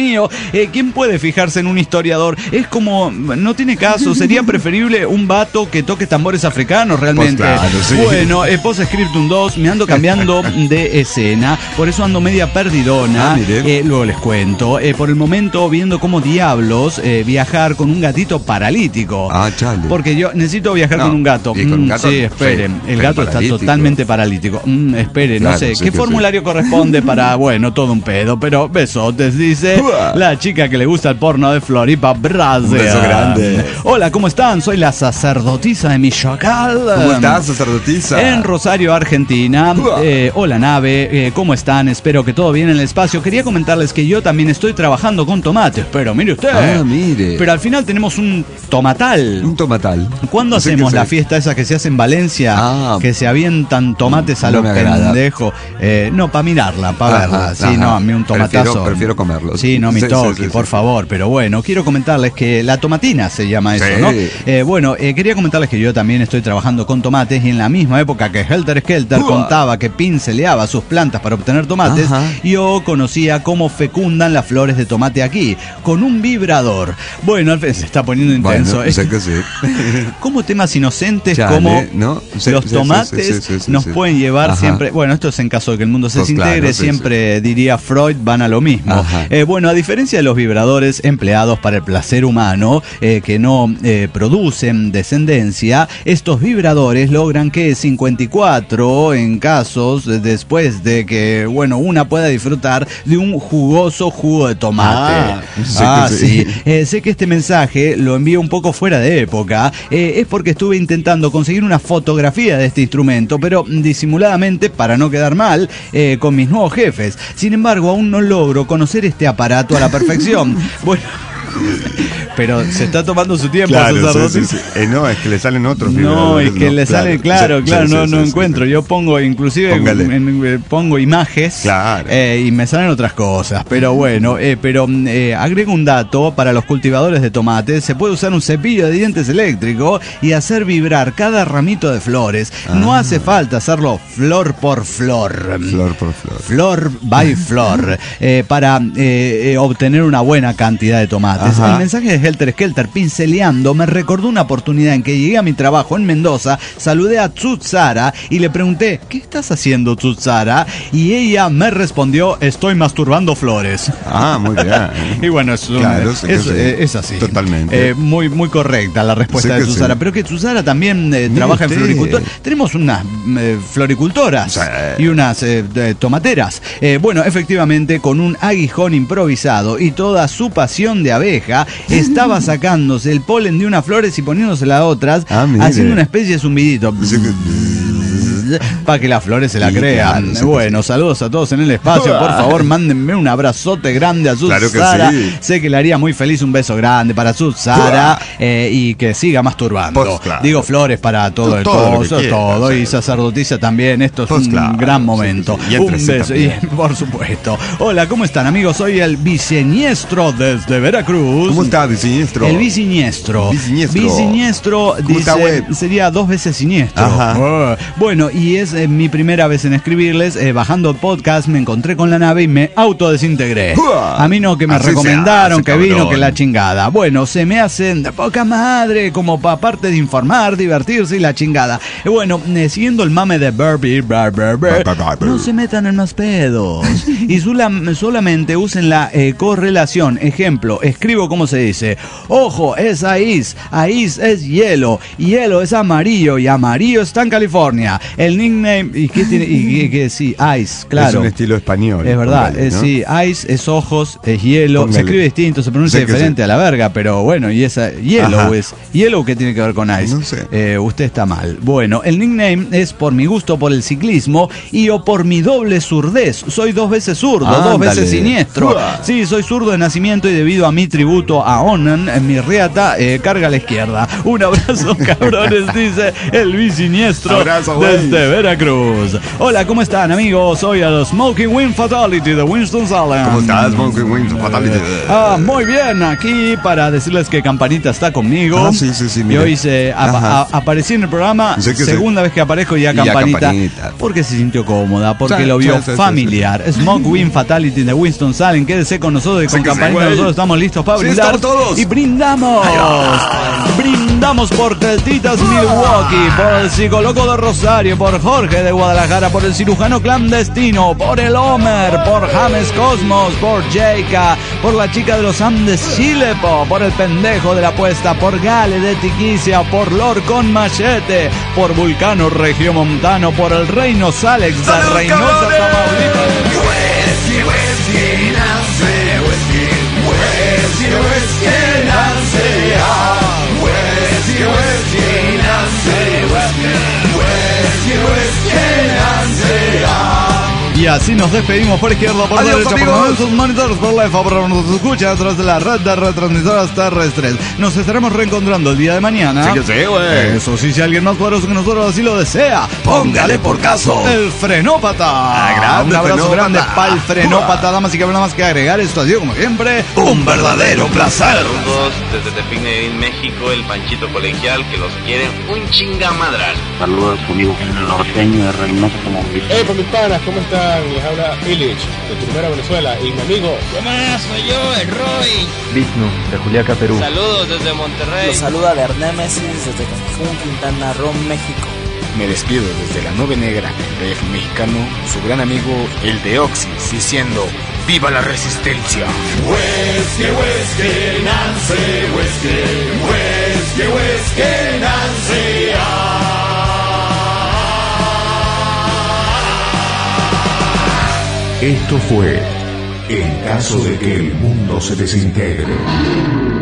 C: mío. ¿Quién puede fijarse en un historiador? Es como, no tiene caso, sería preferible un vato que toque tambores africanos realmente. Pues claro, sí. Bueno, Postscriptum 2, me ando cambiando de escena, por eso ando media perdidona. Luego les cuento. Por el momento viendo cómo diablos viajar con un gatito paralítico.
D: Chale.
C: Porque yo necesito viajar con un gato. Sí, esperen. El gato está totalmente paralítico. Esperen, claro, no sé. ¿Qué formulario corresponde para, bueno, todo un pedo? Pero besotes, dice la chica que le gusta el porno de Floripa Brasil.
D: Un beso grande.
C: Hola, ¿cómo están? Soy la sacerdotisa de Michoacán.
D: ¿Cómo estás, sacerdotisa?
C: En Rosario, Argentina. Hola, nave. ¿Cómo están? Espero que todo bien en el espacio. Quería comentarles que yo también estoy trabajando con tomates. Pero mire usted.
D: Mire.
C: Pero al final tenemos un tomatal.
D: Un tomatal.
C: ¿Cuándo hacemos la fiesta esa que se hace en Valencia? Que se avientan tomates a los pendejos. No, para mirarla, para verla. Sí, no, a mí un tomatazo.
D: Prefiero comerlo.
C: Sí, no, mi toque, por favor. Pero bueno, quiero comentarles que la tomatina se llama eso, ¿no? Bueno, quería comentarles que yo también estoy trabajando con tomates y en la misma época que Helter Skelter contaba que pinceleaba sus plantas para obtener tomates, yo conocía cómo fecundan las flores de tomate aquí, con un vibrador. Bueno, se está poniendo intenso.
D: Bueno, sé que sí.
C: Como temas inocentes, como los tomates nos pueden llevar siempre. Bueno, esto es en caso de que el mundo se desintegre, siempre diría Freud, van a lo mismo. Bueno, a diferencia de los vibradores empleados para el placer humano, que no producen descendencia, estos vibradores logran que 54 en casos después de que, bueno, una pueda disfrutar de un jugoso jugo de tomate. Sí. Sé que este mensaje lo envío un poco fuera de época. Es porque estuve intentando conseguir una fotografía de este instrumento, pero disimuladamente para no quedar mal con mis nuevos jefes. Sin embargo, aún no logro conocer este aparato a la perfección. Bueno, pero se está tomando su tiempo, sacerdote.
D: Sí. No, es que le salen otros
C: No, es que le salen, claro, no encuentro. Yo pongo, inclusive, pongo imágenes y me salen otras cosas. Pero bueno, agrego un dato para los cultivadores de tomates. Se puede usar un cepillo de dientes eléctrico y hacer vibrar cada ramito de flores. No hace falta hacerlo flor por flor. Flor by flor. Para obtener una buena cantidad de tomates. El mensaje de Helter Skelter pinceleando me recordó una oportunidad en que llegué a mi trabajo en Mendoza, saludé a Tsutsara y le pregunté, ¿qué estás haciendo, Tsutsara? Y ella me respondió, estoy masturbando flores.
D: Muy bien.
C: Y bueno, es así.
D: Totalmente.
C: Muy correcta la respuesta de Tsutsara. Pero que Tsutsara también trabaja en floricultura. Tenemos unas floricultoras y unas tomateras. Bueno, efectivamente, con un aguijón improvisado y toda su pasión de abeja, estaba sacándose el polen de unas flores y poniéndosela a otras, haciendo una especie de zumbidito. Para que las flores se la crean. Bueno, saludos a todos en el espacio. Por favor, mándenme un abrazote grande a Tsutsara. Sé que le haría muy feliz. Un beso grande para Tsutsara y que siga masturbando. Digo flores para todo el coso, todo. Y sacerdotisa también. Esto es un gran momento. Un beso. Y, por supuesto. Hola, ¿cómo están, amigos? Soy el Viceniestro desde Veracruz.
D: ¿Cómo está, Viceniestro?
C: El Viceniestro. Viceniestro dice, sería 2 veces siniestro. Bueno, y es mi primera vez en escribirles. Bajando el podcast me encontré con la nave y me autodesintegré. A mí no, que me recomendaron, que cabrón. Vino, que la chingada. Bueno, se me hacen de poca madre, como para aparte de informar, divertirse y la chingada. Bueno, siguiendo el mame de Burby, no se metan en más pedos. Y solamente usen la correlación. Ejemplo, escribo como se dice. Ojo, es ice es hielo, hielo es amarillo y amarillo está en California. El nickname, ¿y qué tiene? Sí, ice, claro.
D: Es un estilo español.
C: Es verdad, ¿no? Sí, ice es ojos, es hielo. Póngale. Se escribe distinto, se pronuncia diferente a la verga, pero bueno, y esa hielo es. ¿Hielo qué tiene que ver con ice?
D: No sé.
C: Usted está mal. Bueno, el nickname es por mi gusto por el ciclismo y o por mi doble zurdez. Soy 2 veces zurdo, 2 veces siniestro. Sí, soy zurdo de nacimiento y debido a mi tributo a Onan, mi riata carga a la izquierda. Un abrazo, cabrones, dice el bisiniestro.
D: Abrazo,
C: desde de Veracruz. Hola, ¿cómo están, amigos? Soy el Smoking Wind Fatality de Winston-Salem.
D: ¿Cómo estás, Smoking Wind Fatality?
C: Muy bien, aquí para decirles que Campanita está conmigo.
D: Sí,
C: y hoy aparecí en el programa, segunda vez que aparezco ya Campanita. Porque se sintió cómoda, porque lo vio familiar. Smoke Wind Fatality de Winston-Salem. Quédese con nosotros y con Campanita. Nosotros estamos listos para brindar.
D: Todos.
C: Y brindamos. Brindamos por Teltitas Milwaukee, por el Psicólogo de Rosario, por Jorge de Guadalajara, por el Cirujano Clandestino, por el Homer, por James Cosmos, por Jayka, por la chica de los Andes Chilepo, por el pendejo de la apuesta, por Gale de Tiquicia, por Lord con Machete, por Vulcano Regiomontano, por el Reino Alex de Reynosa, Tamaulipas. Y así nos despedimos por izquierda, por derecha, por nuestros monitores, por la EFA, por nos escucha a través de la red de retransmisoras terrestres. Nos estaremos reencontrando el día de mañana.
D: Sí, güey.
C: Eso sí, si alguien más poderoso que nosotros así lo desea, póngale por caso el Frenópata. Un abrazo grande para el Frenópata, damas y que nada más que agregar. Esto ha sido, como siempre, un verdadero placer.
G: Saludos desde Tepine, México, el Panchito Colegial, que los quieren un chingamadral.
H: Saludos conmigo, el norteño de Reynosa, Tamaulipas.
I: Por mis panas, ¿cómo están? Les habla Illich, de Primera Venezuela, y mi amigo...
J: ¿Qué más? Soy yo, el Roy.
K: Vishnu, de Juliaca, Perú.
J: Saludos desde Monterrey.
L: Los saluda Bernémesis desde Cancún, Quintana Roo, México.
M: Me despido desde la Nube Negra, DF mexicano, su gran amigo, el Deoxys, diciendo... ¡Viva la resistencia!
B: Whisky, whisky, Nancy, whisky, whisky, whisky, Nancy. Esto fue En caso de que el mundo se desintegre.